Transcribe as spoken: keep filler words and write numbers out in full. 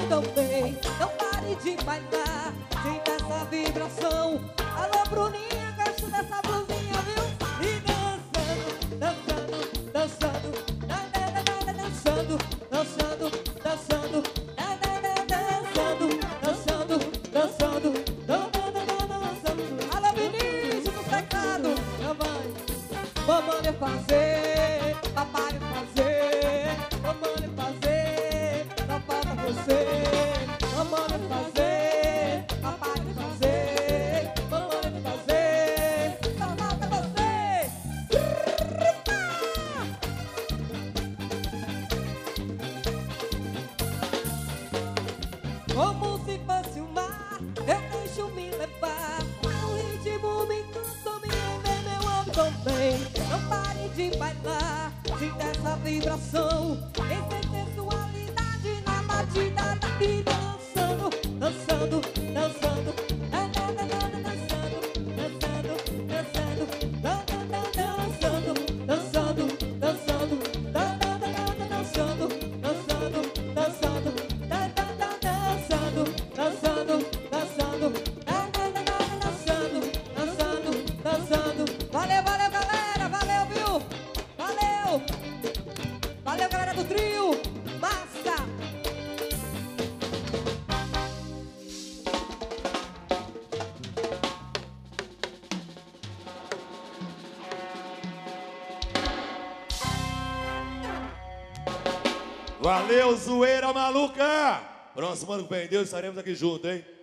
também. Não pare de bailar, sinta essa vibração. Alô, Bruninha, gosto dessa blusinha, viu? E dançando, dançando, dançando, dançando, dançando, dançando, dançando, dançando, dançando, dançando. Alô, Vinícius do teclado, mamãe, mamãe fazer, papai fazer, mamãe fazer, não falta você, mamãe fazer, papai fazer, mamãe fazer, não falta você. Como se fosse o mar, eu deixo me levar. O ritmo me encanta, me envolve meu amor também. Não pare de bailar, sinta essa vibração. Essa sensualidade na batida da vida. Dançando, dançando, dançando, dançando, dançando, dançando, dançando, dançando, dançando, dançando, dançando, dançando, dançando, dançando, dançando, dançando. Valeu, valeu, galera, valeu, viu? Valeu, valeu, galera do trio, massa. Valeu, zoeira maluca! Próximo ano que vem, Deus, estaremos aqui juntos, hein?